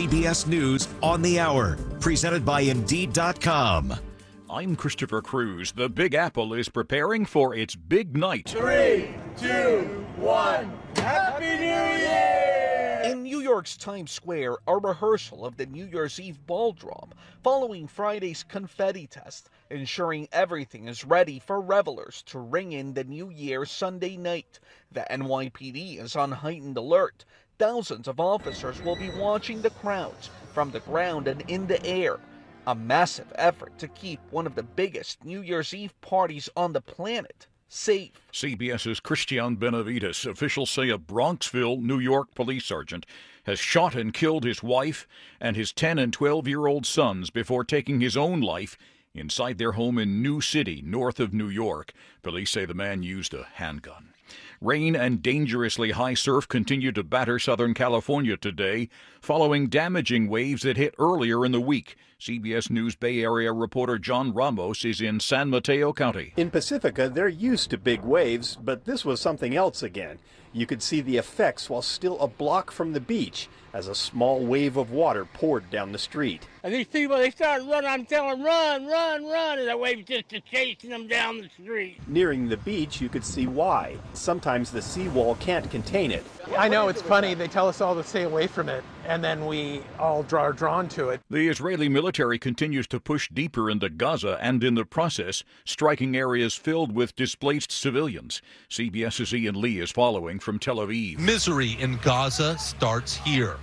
CBS News on the Hour, presented by Indeed.com. I'm Christopher Cruz. The Big Apple is preparing for its big night. 3, 2, 1. Happy New Year! In New York's Times Square, a rehearsal of the New Year's Eve ball drop following Friday's confetti test, ensuring everything is ready for revelers to ring in the New Year Sunday night. The NYPD is on heightened alert. Thousands of officers will be watching the crowds from the ground and in the air. A massive effort to keep one of the biggest New Year's Eve parties on the planet safe. CBS's Christian Benavides. Officials say a Bronxville, New York police sergeant has shot and killed his wife and his 10 and 12-year-old sons before taking his own life inside their home in New City, north of New York. Police say the man used a handgun. Rain and dangerously high surf continue to batter Southern California today, following damaging waves that hit earlier in the week. CBS News Bay Area reporter John Ramos is in San Mateo County. In Pacifica, they're used to big waves, but this was something else again. You could see the effects while still a block from the beach as a small wave of water poured down the street. And these people, they started running. I'm telling them, run, run, run. And that wave just chasing them down the street. Nearing the beach, you could see why. Sometimes the seawall can't contain it. I know, it's funny. They tell us all to stay away from it, and then we all are drawn to it. The Israeli military continues to push deeper into Gaza and, in the process, striking areas filled with displaced civilians. CBS's Ian Lee is following from Tel Aviv. Misery in Gaza starts here.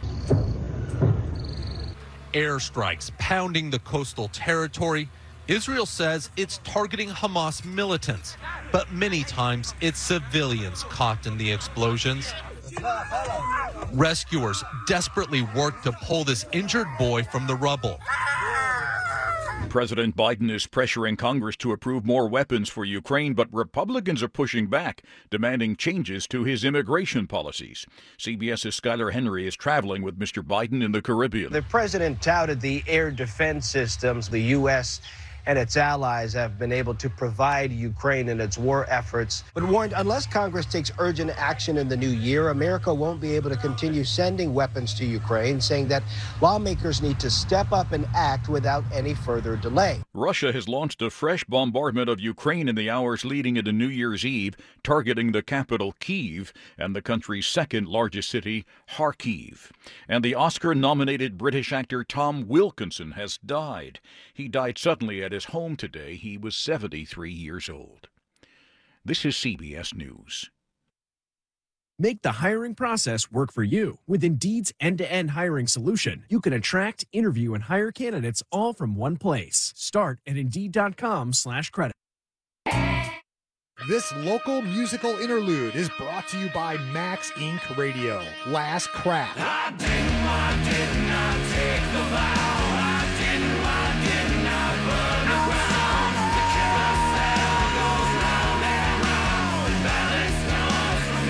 Airstrikes pounding the coastal territory. Israel says it's targeting Hamas militants, but many times it's civilians caught in the explosions. Rescuers desperately work to pull this injured boy from the rubble. President Biden is pressuring Congress to approve more weapons for Ukraine, but Republicans are pushing back, demanding changes to his immigration policies. CBS's Skylar Henry is traveling with Mr. Biden in the Caribbean. The president touted the air defense systems the U.S. and its allies have been able to provide Ukraine in its war efforts, but warned unless Congress takes urgent action in the new year, America won't be able to continue sending weapons to Ukraine, saying that lawmakers need to step up and act without any further delay. Russia has launched a fresh bombardment of Ukraine in the hours leading into New Year's Eve, targeting the capital, Kyiv, and the country's second largest city, Kharkiv. And the Oscar-nominated British actor Tom Wilkinson has died. He died suddenly at his home today. He was 73 years old. This is CBS News. Make the hiring process work for you. With Indeed's end-to-end hiring solution, you can attract, interview, and hire candidates all from one place. Start at Indeed.com/credit. This local musical interlude is brought to you by Max Inc. Radio. Last Crack. I did not take the vow. I did not burn the ground. The carousel goes round and round. Balance comes from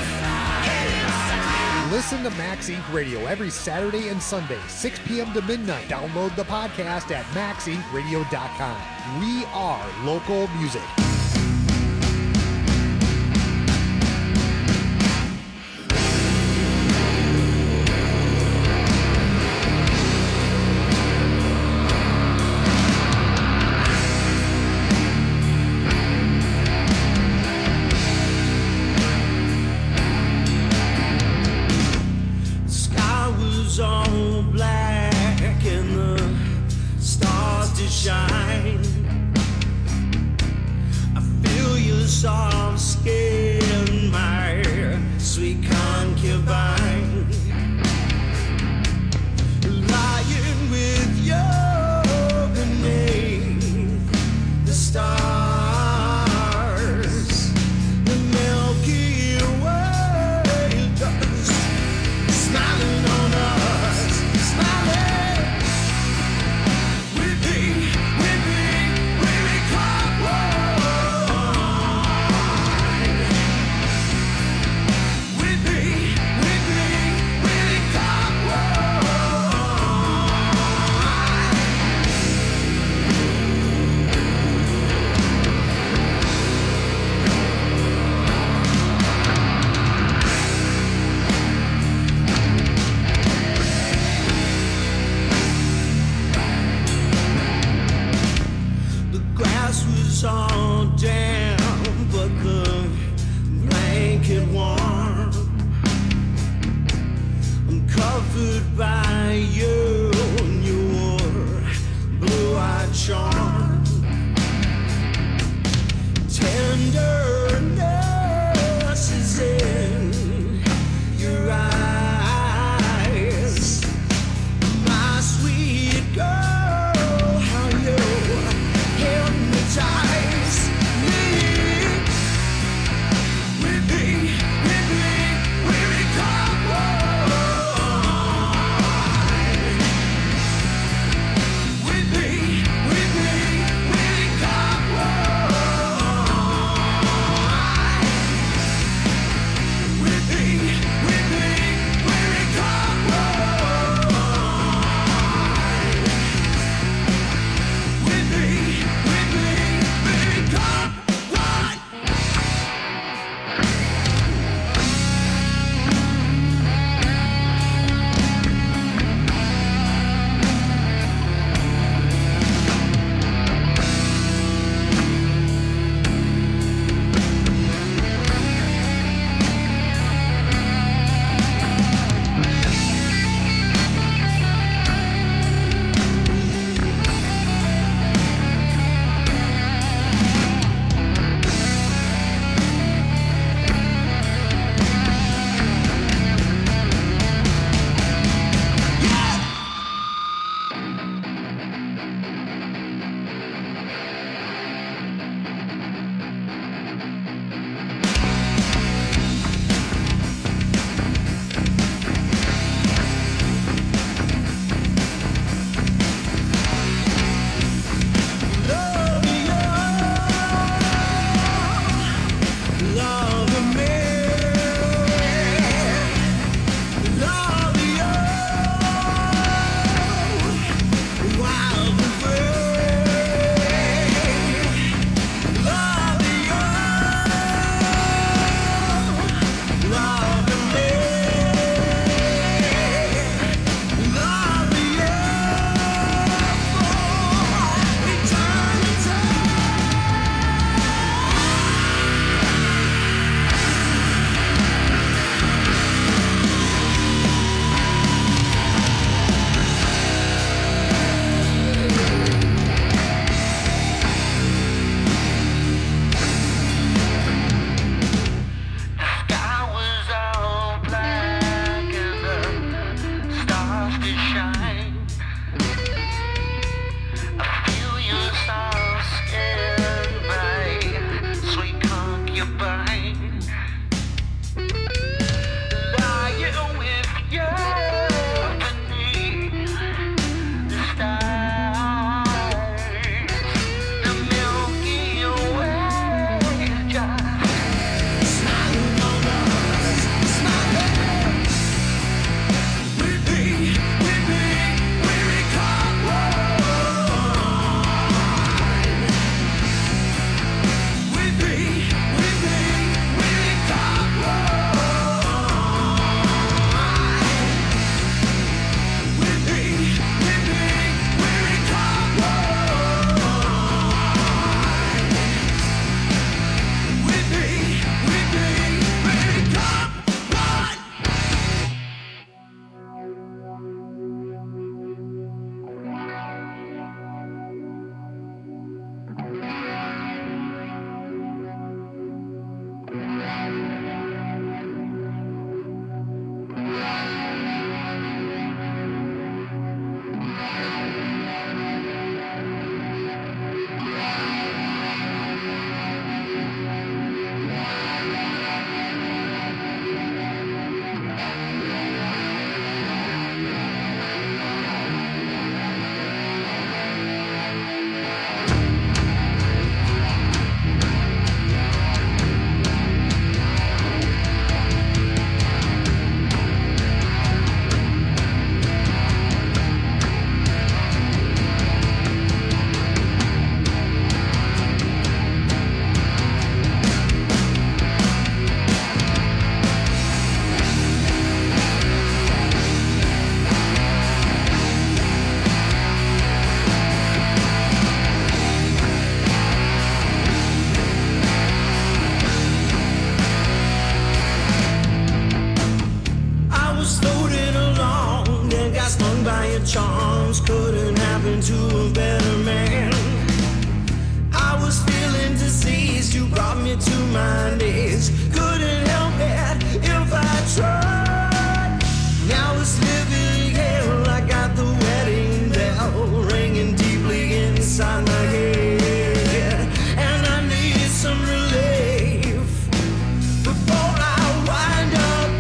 inside. Listen to Max Inc. Radio every Saturday and Sunday, 6 p.m. to midnight. Download the podcast at maxincradio.com. We are local music. All black and the stars to shine. I feel your soft skin, my sweet concubine, lying with you beneath the stars, the Milky Way does, smiling on us. With me. by you and your blue-eyed charm. Tenderness is in your eyes, my sweet girl, how you hypnotize me. With me, we become one. With me, my days. Couldn't help it if I tried. Now it's living hell. I got the wedding bell ringing deeply inside my head, and I need some relief before I wind up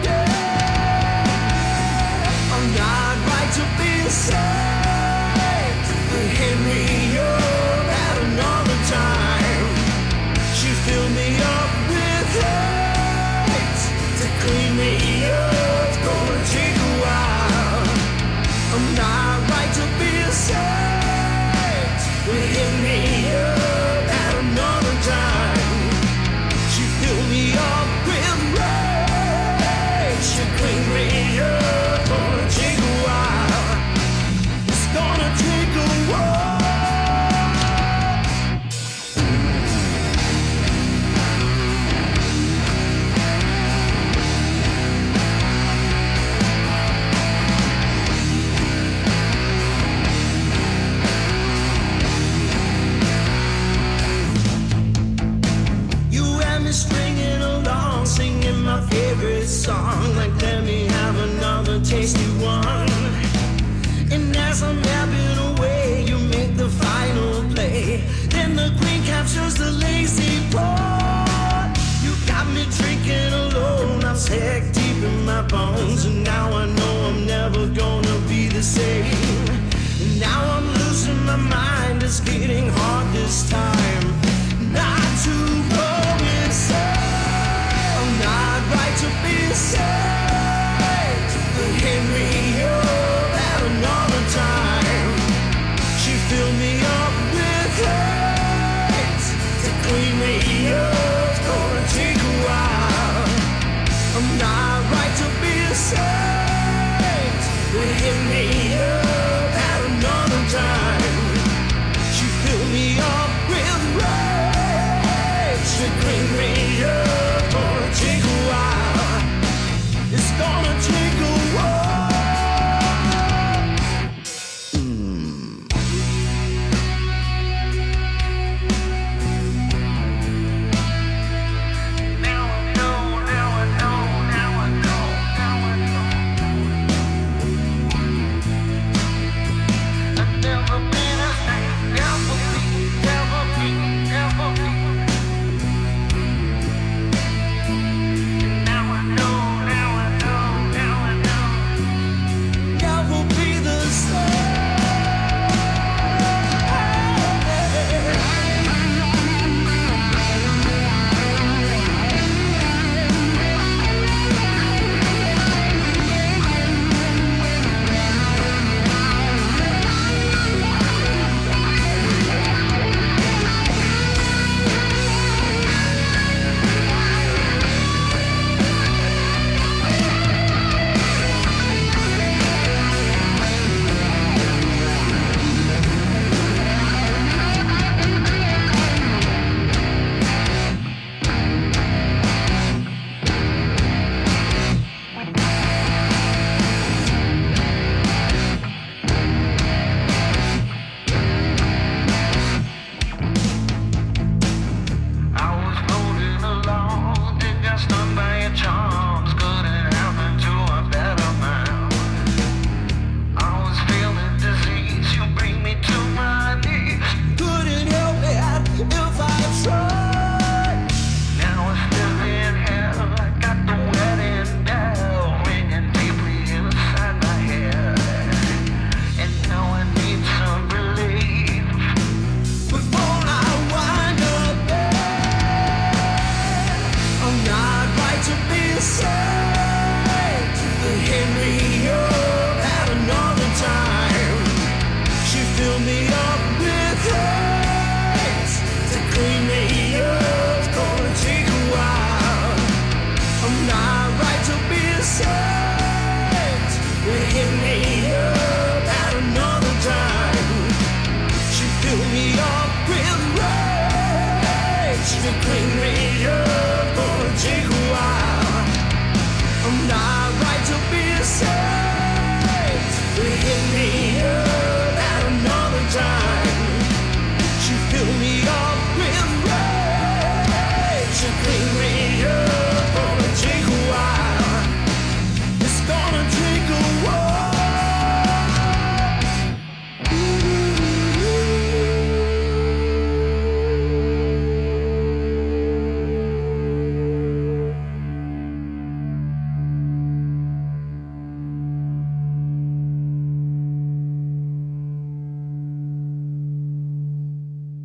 dead. I'm not right to be saved, but hit me up at another time. She filled me up with hate to clean me up. It's gonna take a while. I'm not right to be saved, but hit me up at another time. She filled me up with rage to clean me up. Gonna take a while. It's gonna take a while. You had me stringing along, singing my favorite song, like let me have another tasty one. And as I'm yapping away, you make the final play. Then the queen captures the lazy part. You got me drinking alone, I'm sick deep in my bones, and now I know I'm never gonna be the same. And now I'm losing my mind, it's getting hard this time not to go insane. I'm not right to be saved, but hit me up at another time. She filled me up with hate to clean me up. It's gonna take a while. I'm not right to be saved, but hit me up at another time. She filled me up with rage to clean me up. Gonna take a while. It's gonna take a while.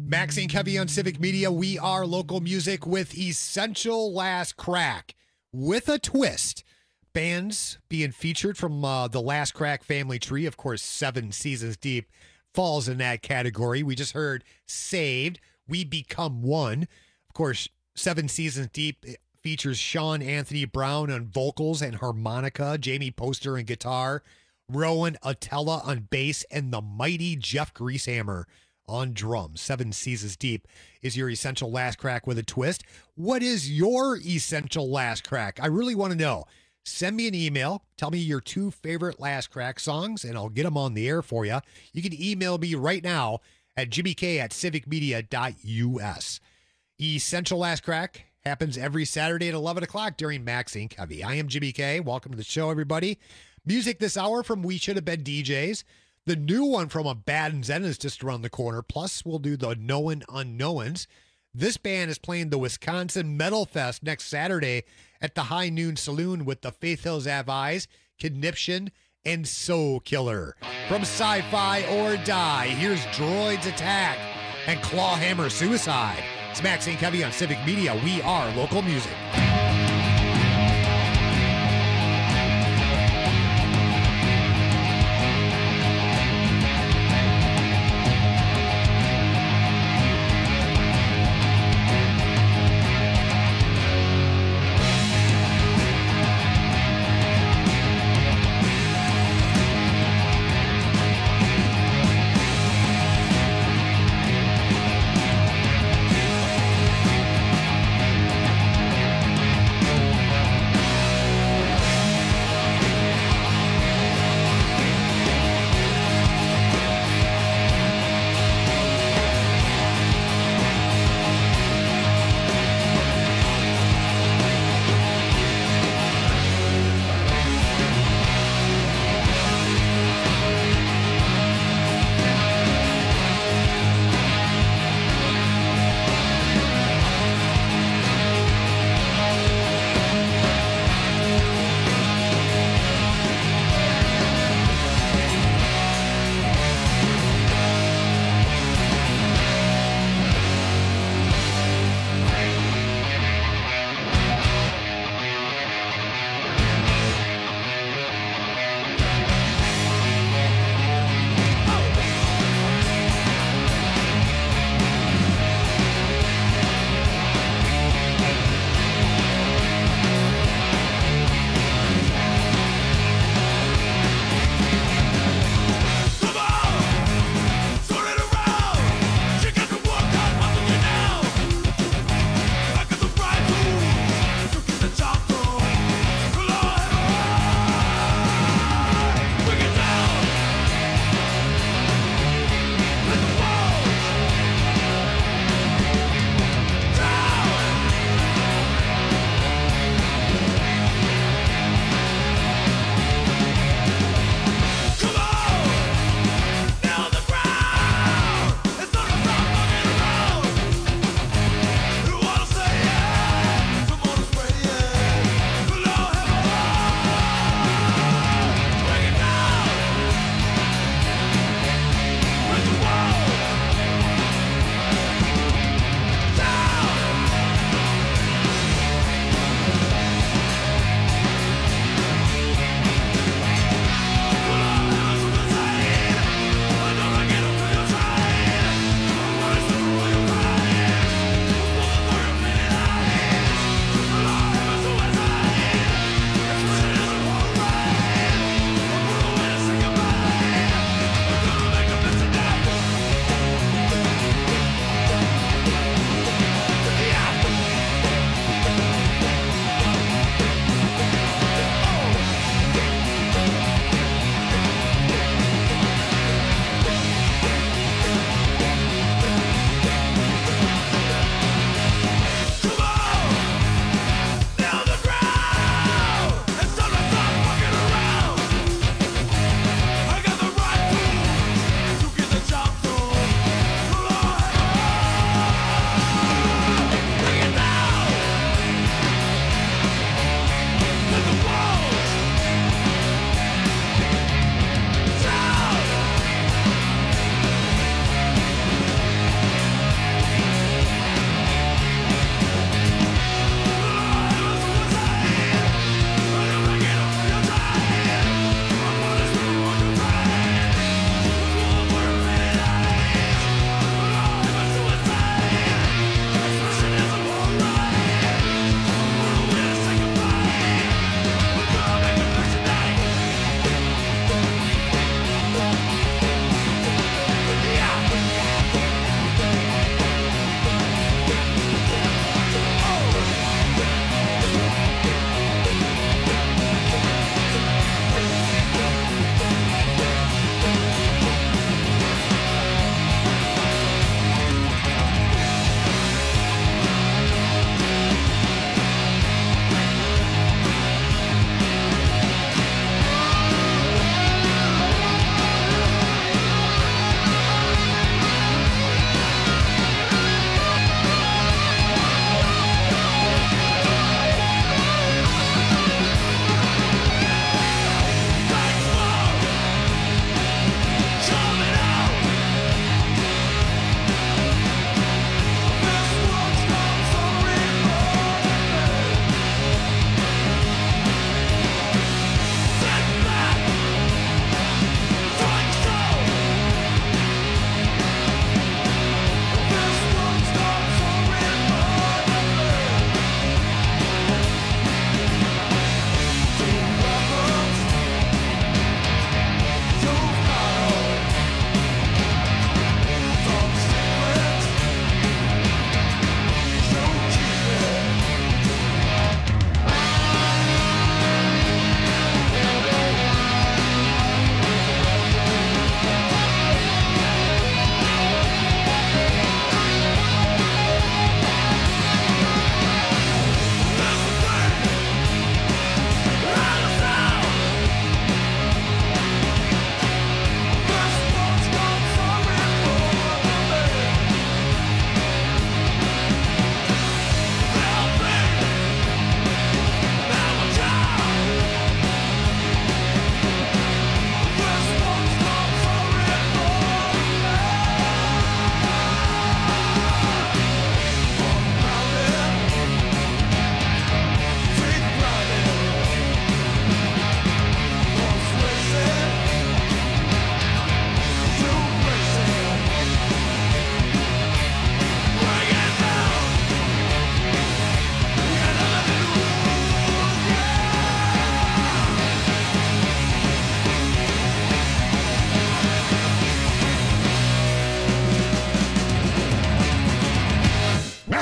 Maxine Kevy on Civic Media. We are local music with Essential Last Crack with a twist. Bands being featured from the Last Crack family tree. Of course, 7 Seasons Deep falls in that category. We just heard Saved, We Become One. Of course, 7 Seasons Deep features Sean Anthony Brown on vocals and harmonica, Jamie Poster on guitar, Rowan Atella on bass, and the mighty Jeff Greasehammer on drums. 7 Seasons Deep is your Essential Last Crack with a twist. What is your Essential Last Crack? I really want to know. Send me an email. Tell me your 2 favorite Last Crack songs, and I'll get them on the air for you. You can email me right now at jimmyk@civicmedia.us. Essential Last Crack happens every Saturday at 11 o'clock during Maxine Kevy. I am Jimmy K. Welcome to the show, everybody. Music this hour from We Should Have Been DJs. The new one from A Bad and Zen is just around the corner. Plus, we'll do the Knowin' Unknowns. This band is playing the Wisconsin Metal Fest next Saturday at the High Noon Saloon with the Faith Hills Have Eyes, Conniption, and Soul Killer. From Sci-Fi or Die, here's Droids Attack and Clawhammer Suicide. It's Maxine Kevy on Civic Media. We are local music.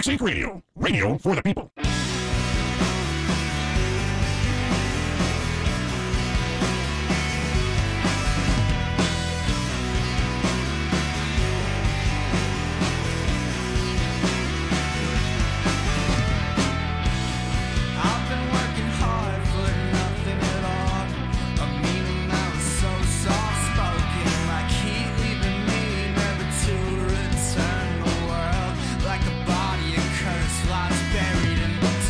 Wax Inc. Radio. Radio for the people. I've been working hard for nothing at all. A meaning that was so soft-spoken, like heat leaving me, never to return the world. Like a body, a curse lies buried in the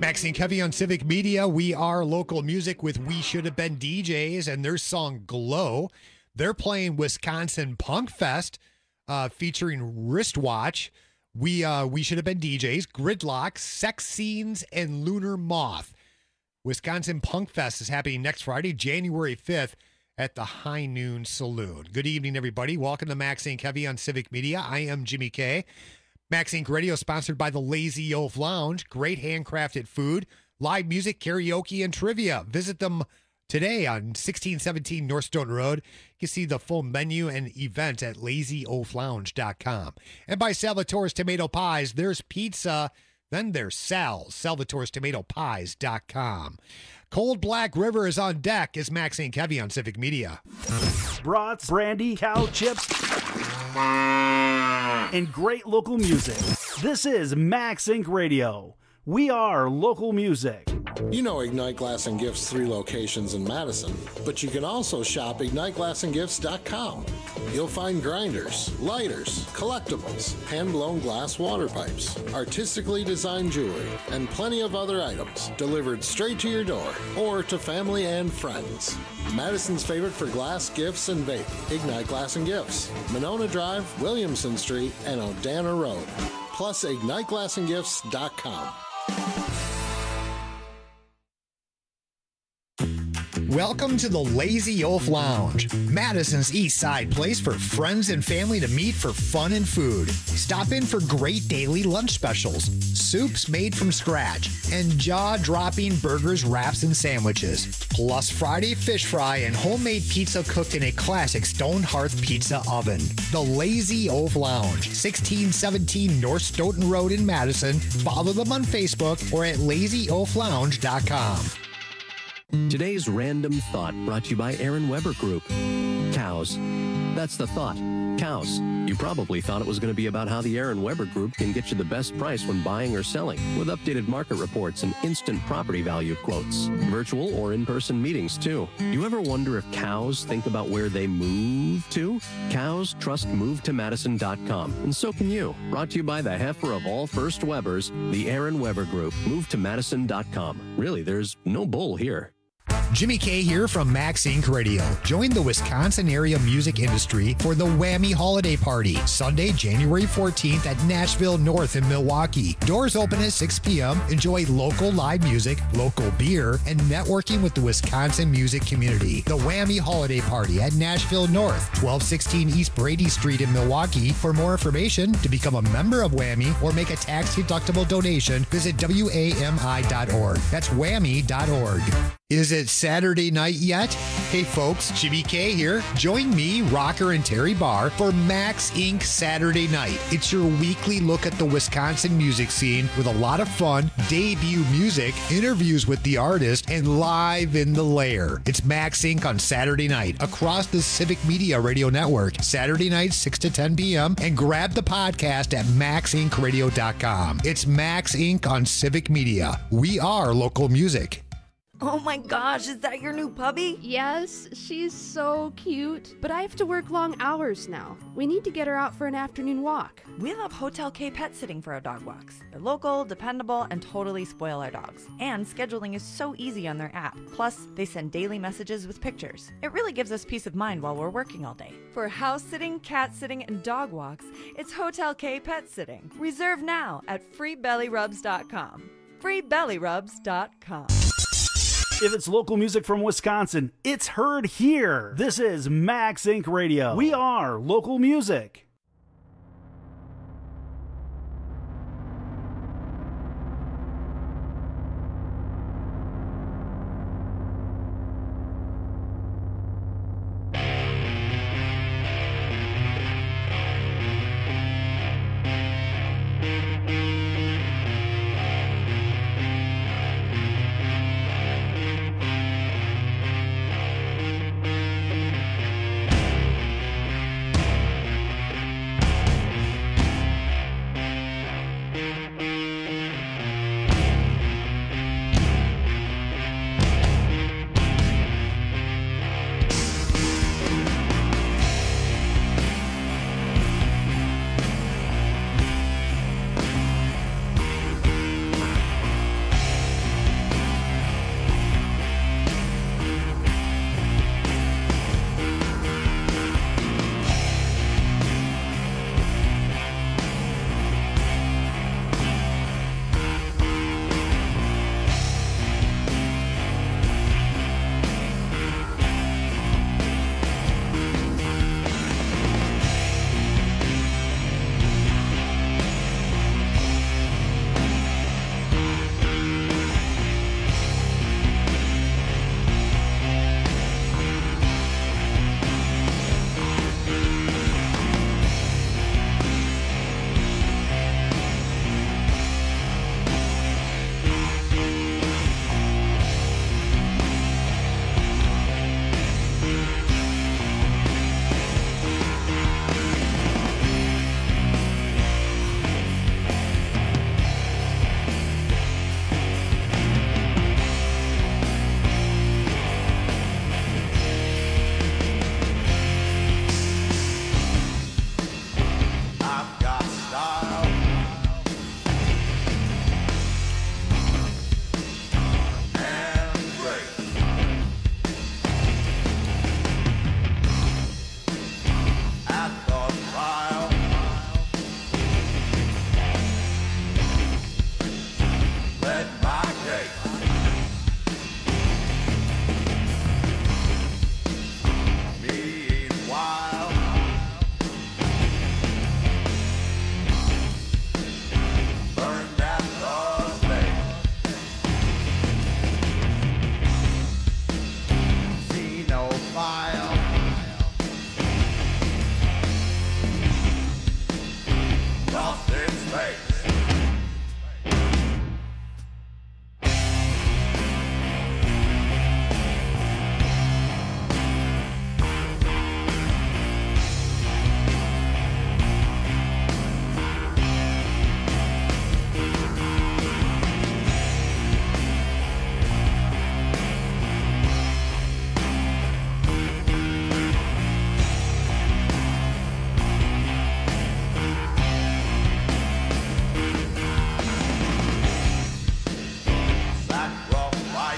Maxine Kevy on Civic Media. We are local music with We Should Have Been DJs and their song Glow. They're playing Wisconsin Punk Fest featuring Wristwatch. We Should Have Been DJs, Gridlock, Sex Scenes, and Lunar Moth. Wisconsin Punk Fest is happening next Friday, January 5th at the High Noon Saloon. Good evening, everybody. Welcome to Maxine Kevy on Civic Media. I am Jimmy K. Max Inc. Radio sponsored by the Lazy Oaf Lounge. Great handcrafted food, live music, karaoke, and trivia. Visit them today on 1617 North Stoughton Road. You can see the full menu and event at lazyoaflounge.com. And by Salvatore's Tomato Pies, there's pizza, then there's Sal's, salvatorestomatopies.com. Cold Black River is on deck is Max Inc. Kevy on Civic Media. Brats, brandy, cow chips, and great local music. This is Max Inc. Radio. We are local music. You know Ignite Glass and Gifts 3 locations in Madison, but you can also shop IgniteGlassandGifts.com. You'll find grinders, lighters, collectibles, hand-blown glass water pipes, artistically designed jewelry, and plenty of other items delivered straight to your door or to family and friends. Madison's favorite for glass, gifts, and vape, Ignite Glass and Gifts, Monona Drive, Williamson Street, and Odana Road. Plus IgniteGlassandGifts.com. Welcome to the Lazy Oaf Lounge, Madison's East Side place for friends and family to meet for fun and food. Stop in for great daily lunch specials, soups made from scratch, and jaw-dropping burgers, wraps, and sandwiches. Plus Friday fish fry and homemade pizza cooked in a classic stone hearth pizza oven. The Lazy Oaf Lounge, 1617 North Stoughton Road in Madison. Follow them on Facebook or at lazyoaflounge.com. Today's Random Thought brought to you by Aaron Weber Group. Cows. That's the thought. Cows. You probably thought it was going to be about how the Aaron Weber Group can get you the best price when buying or selling, with updated market reports and instant property value quotes. Virtual or in-person meetings, too. You ever wonder if cows think about where they move to? Cows trust MoveToMadison.com, and so can you. Brought to you by the heifer of all first Webers, the Aaron Weber Group. MoveToMadison.com. Really, there's no bull here. Jimmy K here from Max Inc. Radio. Join the Wisconsin area music industry for the Whammy Holiday Party, Sunday, January 14th at Nashville North in Milwaukee. Doors open at 6 p.m. Enjoy local live music, local beer, and networking with the Wisconsin music community. The Whammy Holiday Party at Nashville North, 1216 East Brady Street in Milwaukee. For more information, to become a member of Whammy or make a tax-deductible donation, visit WAMI.org. That's whammy.org. Is it Saturday night yet? Hey folks, Jimmy K here. Join me, Rocker and Terry Barr, for Max Inc. Saturday Night. It's your weekly look at the Wisconsin music scene with a lot of fun, debut music, interviews with the artist, and live in the lair. It's Max Inc. on Saturday night across the Civic Media Radio Network. Saturday night, 6 to 10 p.m. And grab the podcast at maxincradio.com. It's Max Inc. on Civic Media. We are local music. Oh my gosh, is that your new puppy? Yes, she's so cute. But I have to work long hours now. We need to get her out for an afternoon walk. We love Hotel K Pet Sitting for our dog walks. They're local, dependable, and totally spoil our dogs. And scheduling is so easy on their app. Plus, they send daily messages with pictures. It really gives us peace of mind while we're working all day. For house sitting, cat sitting, and dog walks, it's Hotel K Pet Sitting. Reserve now at freebellyrubs.com. freebellyrubs.com. If it's local music from Wisconsin, it's heard here. This is Max Inc. Radio. We are local music.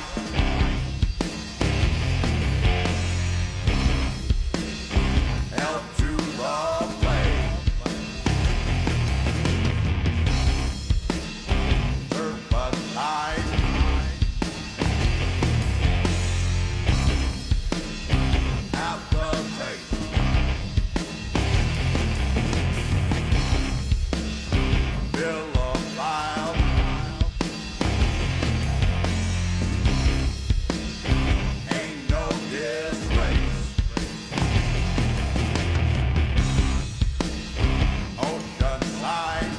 Help to the flame. Serpentine. Appetite. Vilified. Ain't no disgrace. Oceanside.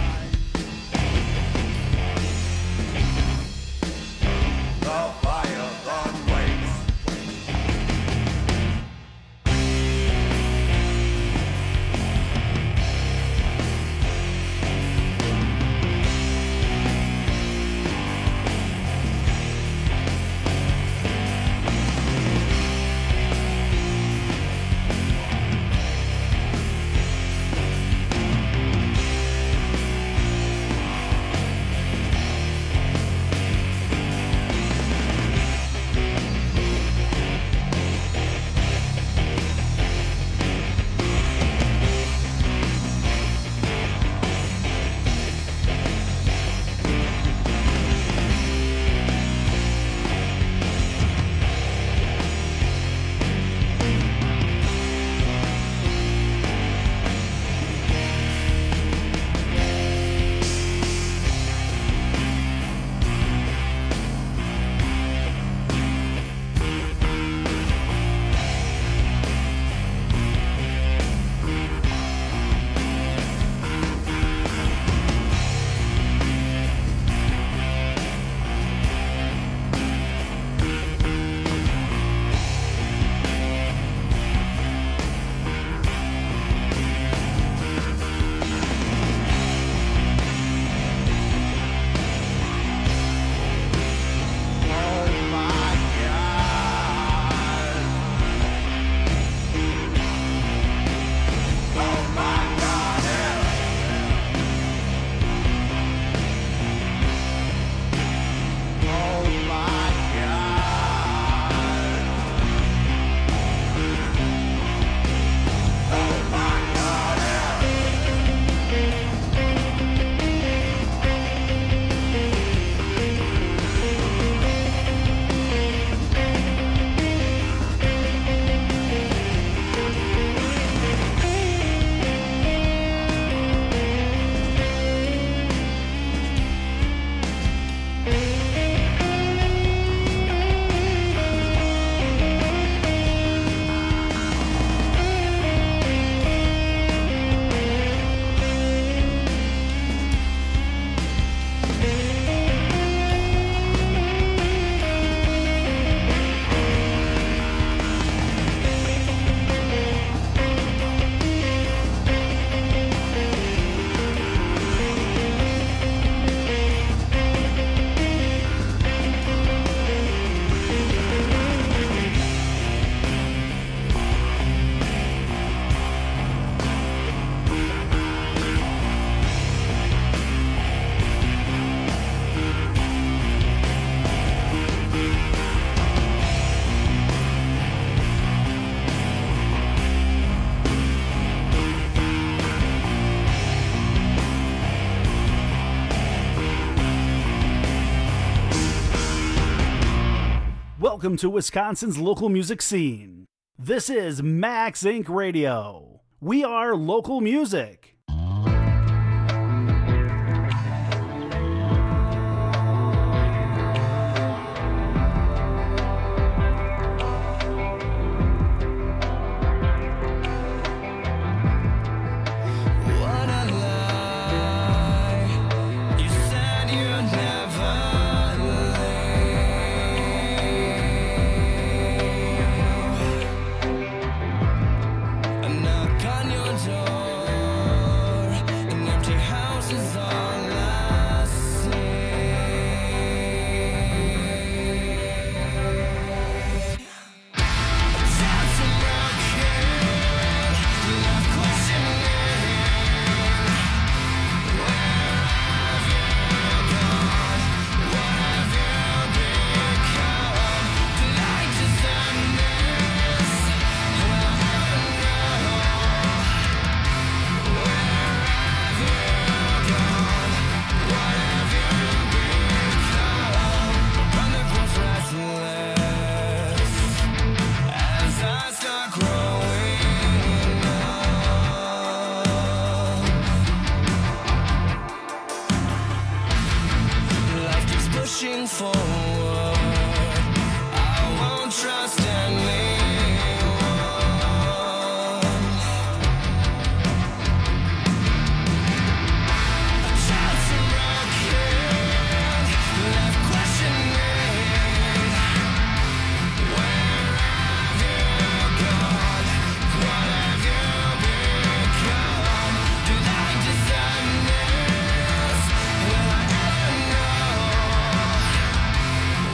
The fire on waves. Welcome to Wisconsin's local music scene. This is Max Inc. Radio. We are local music. Knock on your door. pushing forward. I won't trust anyone. A child so broken, left questioning. Where have you gone? What have you become? Do I deserve this? Will I ever know?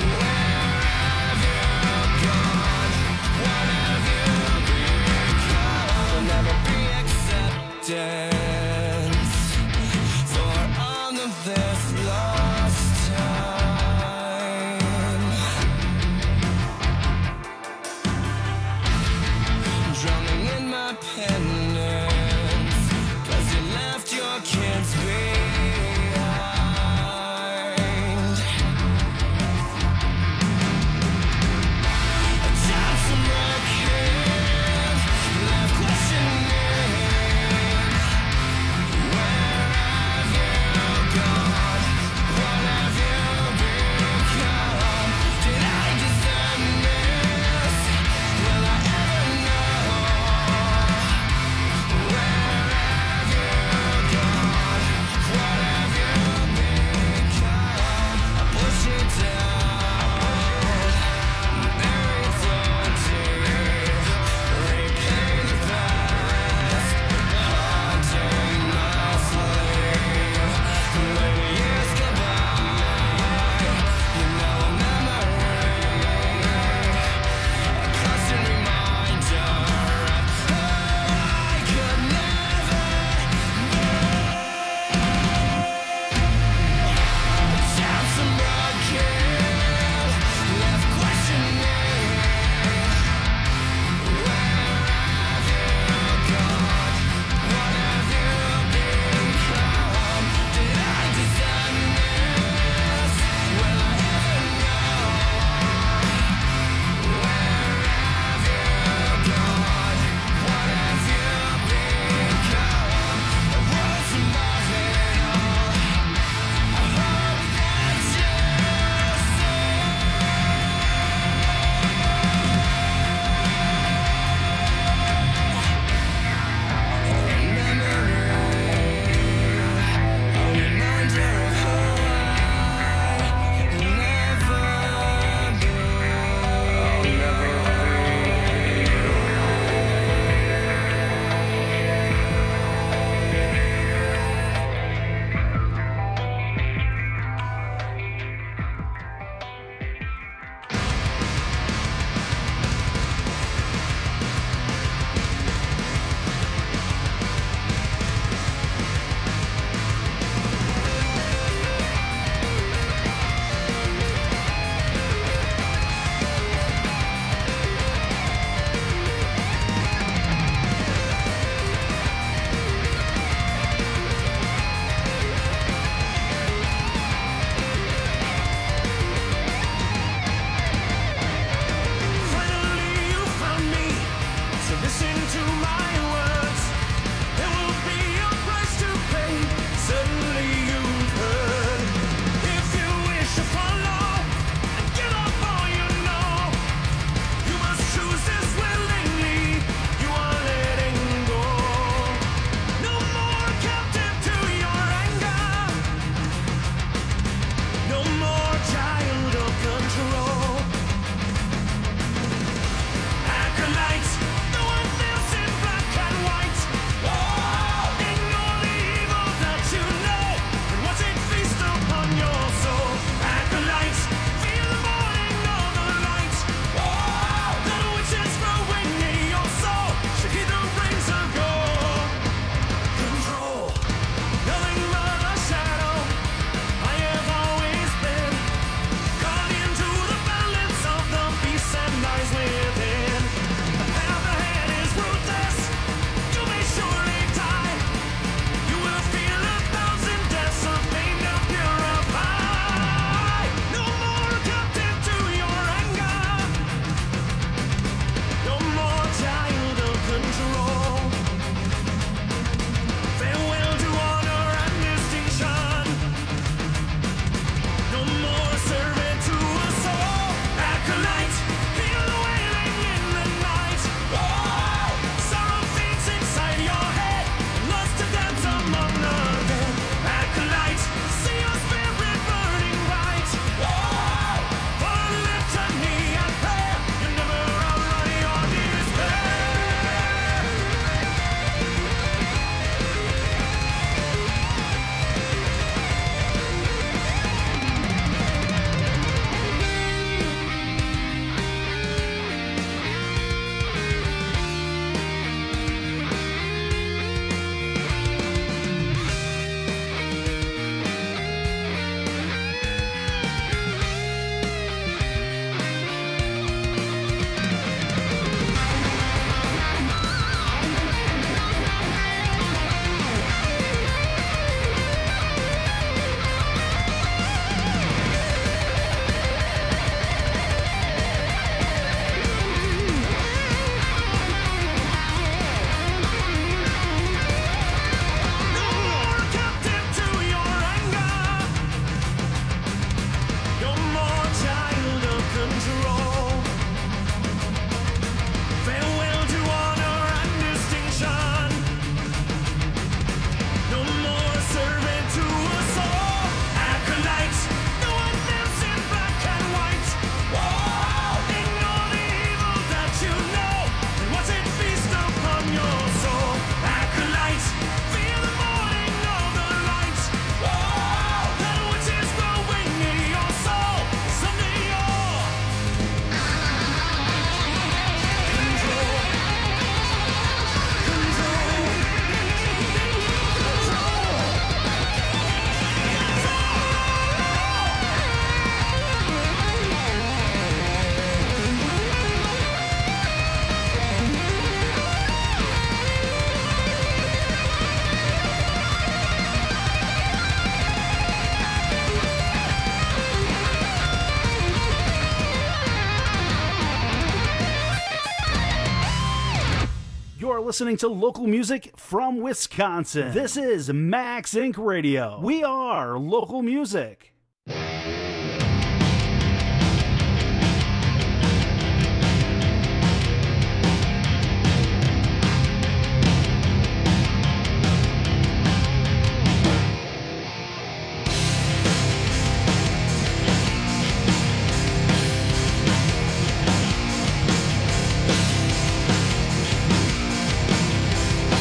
listening to local music from Wisconsin. This is Max Inc. Radio. We are local music.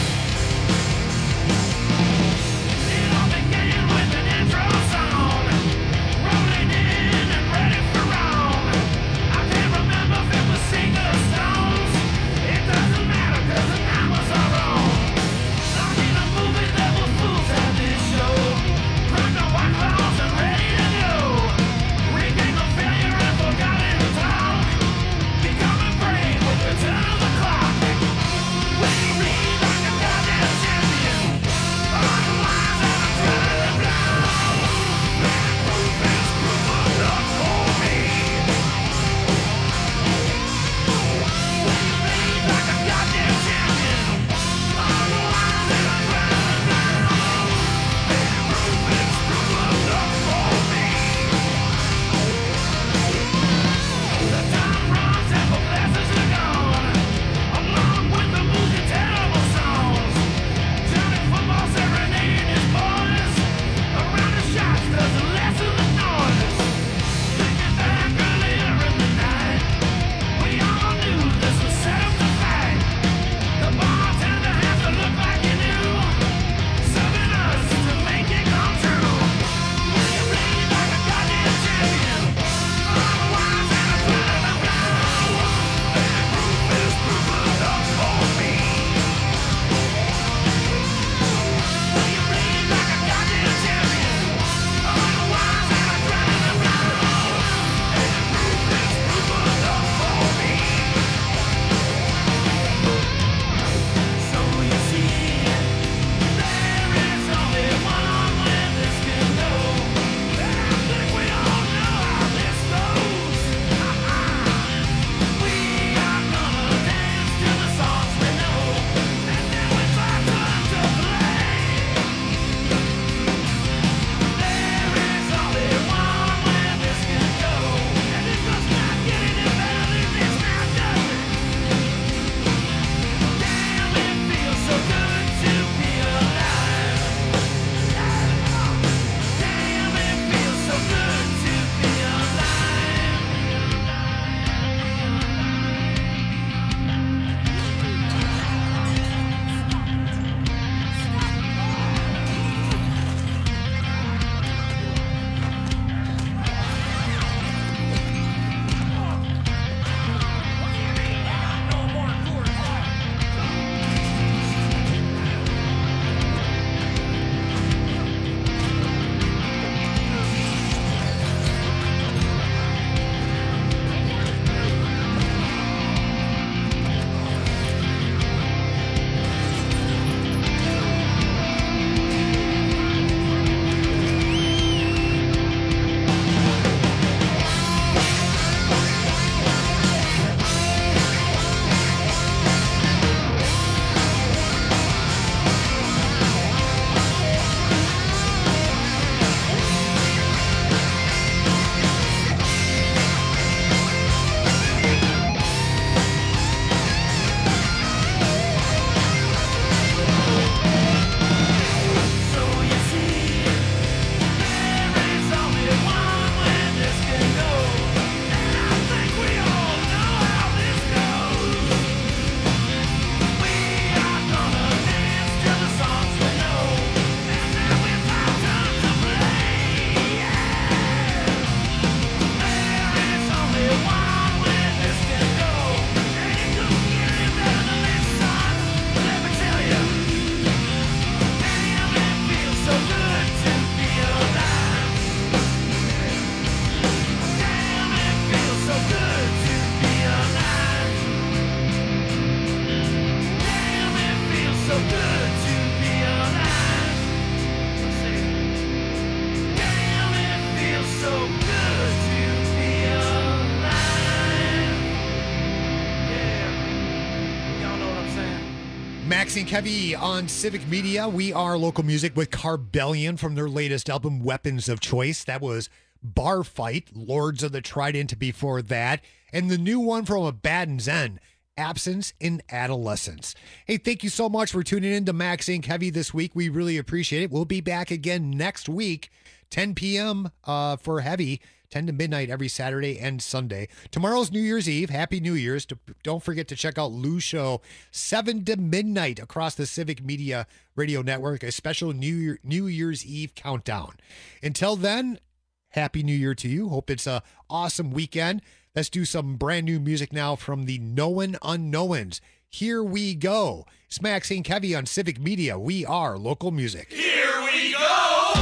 It all began with an intro song. Max and Kevy on Civic Media. We are local music with Carbellion from their latest album, Weapons of Choice. That was Bar Fight, Lords of the Trident before that. And the new one from Abaddon's End, Absence in Adolescence. Hey, thank you so much for tuning in to Max and Kevy this week. We really appreciate it. We'll be back again next week, 10 p.m. For Heavy. 10 to midnight every Saturday and Sunday. Tomorrow's New Year's Eve. Happy New Year's. Don't forget to check out Lou's show, 7 to midnight across the Civic Media Radio Network, a special New Year's Eve countdown. Until then, Happy New Year to you. Hope it's an awesome weekend. Let's do some brand new music now from the Known Unknowns. Here we go. It's Max and Kevy on Civic Media. We are local music. Here we go!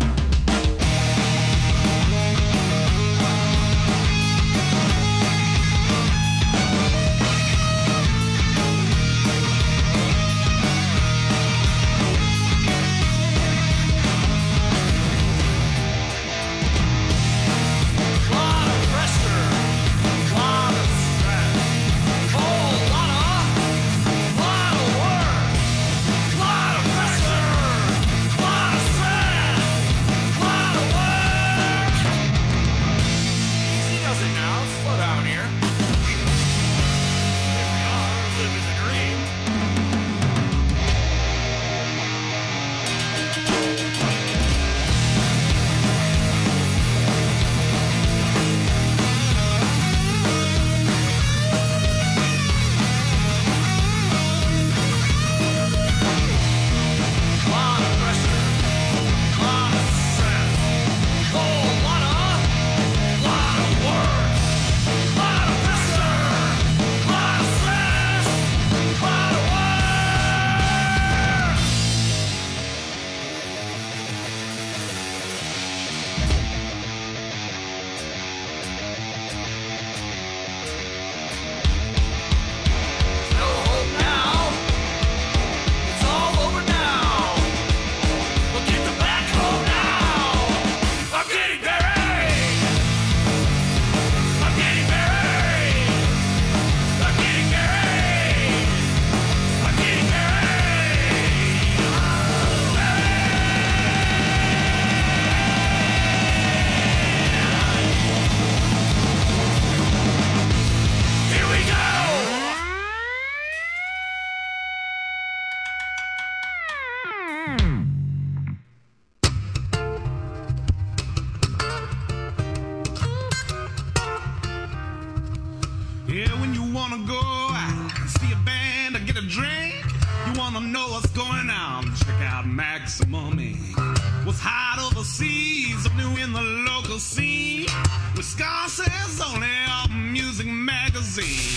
Yeah, when you wanna go out, see a band or get a drink, you wanna know what's going on, check out Maximum Inc. What's hot overseas, new in the local scene, Wisconsin's only music magazine.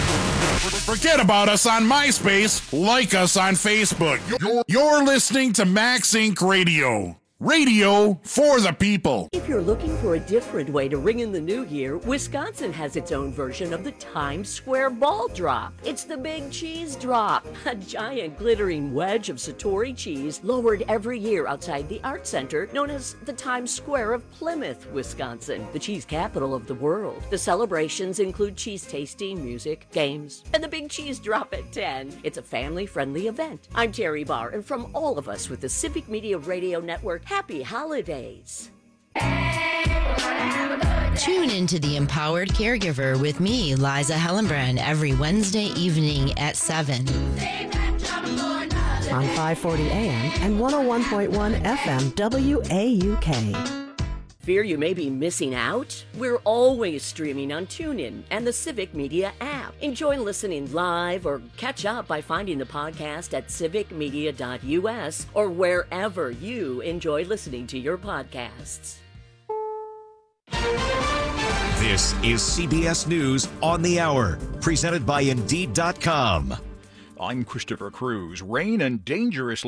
Forget about us on MySpace, like us on Facebook. You're listening to Max Inc. Radio. Radio for the people. If you're looking for a different way to ring in the new year, Wisconsin has its own version of the Times Square Ball Drop. It's the Big Cheese Drop, a giant glittering wedge of Satori cheese lowered every year outside the Art Center, known as the Times Square of Plymouth, Wisconsin, the cheese capital of the world. The celebrations include cheese tasting, music, games, and the Big Cheese Drop at 10. It's a family-friendly event. I'm Terry Barr, and from all of us with the Civic Media Radio Network, happy holidays. Tune into The Empowered Caregiver with me, Liza Hellenbrand, every Wednesday evening at 7. On 540 AM and 101.1 FM WAUK. Fear you may be missing out? We're always streaming on TuneIn and the Civic Media app. Enjoy listening live or catch up by finding the podcast at civicmedia.us or wherever you enjoy listening to your podcasts. This is CBS News on the Hour, presented by Indeed.com. I'm Christopher Cruz. Rain and dangerous